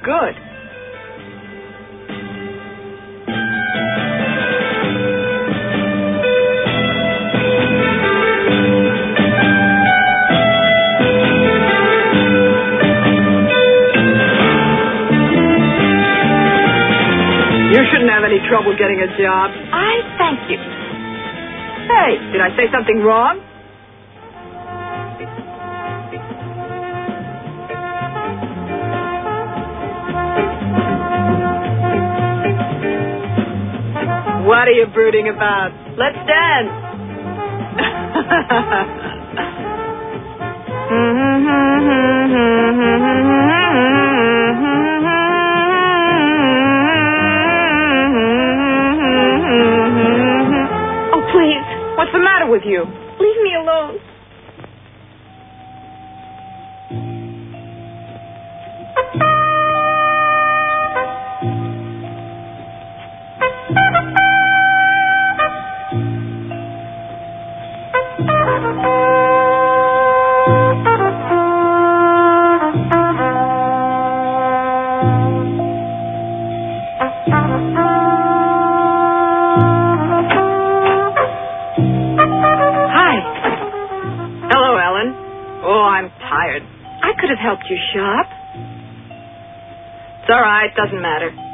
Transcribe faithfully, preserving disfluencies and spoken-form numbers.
good. You shouldn't have any trouble getting a job. I thank you. Hey, did I say something wrong? What are you brooding about? Let's dance. Oh, please. What's the matter with you? Leave me alone. I could have helped you shop. It's all right. Doesn't matter.